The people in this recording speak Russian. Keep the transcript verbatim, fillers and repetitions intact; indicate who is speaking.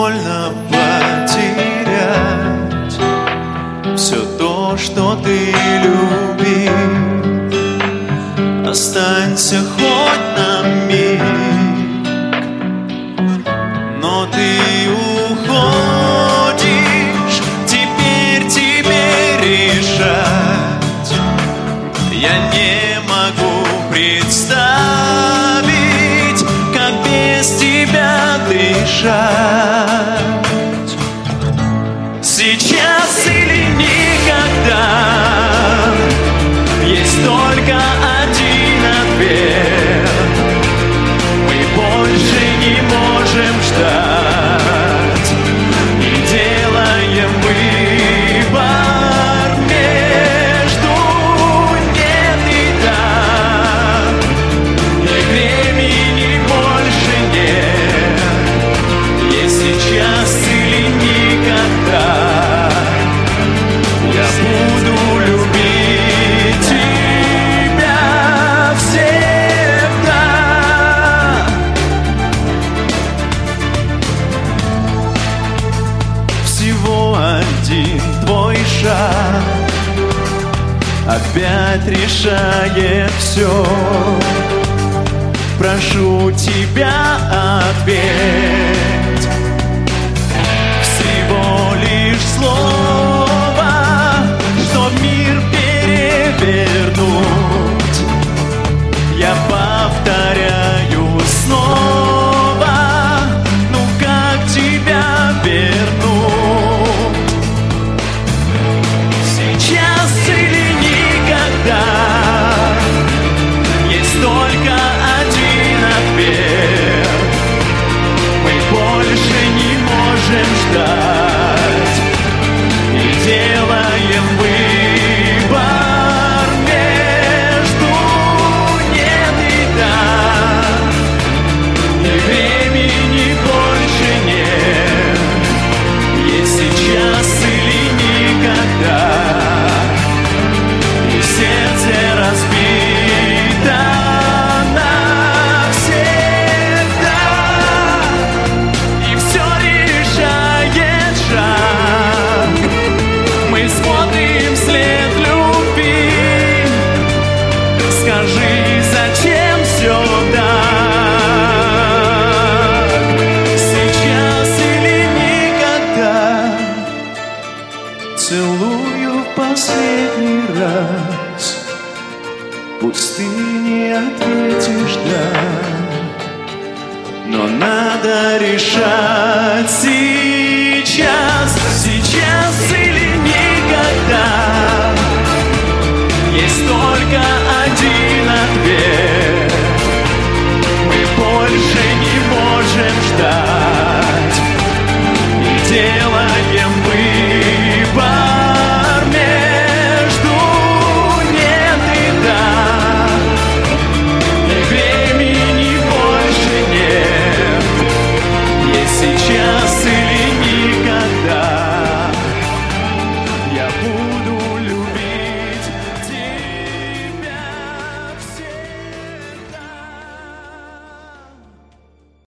Speaker 1: больно потерять все то, что ты любил. Останься хоть на миг, но ты уходишь. Теперь тебе решать. Я не могу представить, как без тебя дышать. Сейчас или никогда. Есть только один ответ. Мы больше не можем ждать и делаем выбор между нет и да. И времени больше нет. Есть сейчас или никогда. Я буду любить тебя всегда. Всего один твой шаг опять решает все. Прошу тебя, ответь. Всего лишь слово, чтоб мир перевернуть. Я повторяю снова, ну как тебя вернуть? Сейчас или никогда. Есть только один ответ. Мы больше не можем ждать и делаем выбор между нет и да. И времени больше нет. Есть сейчас или никогда. И сердце разбито навсегда. И все решает шаг. Мы смотрим вслед любви. Скажи, зачем все так? Сейчас или никогда. Целую в последний раз. Пусть ты не ответишь да, но надо решать сейчас.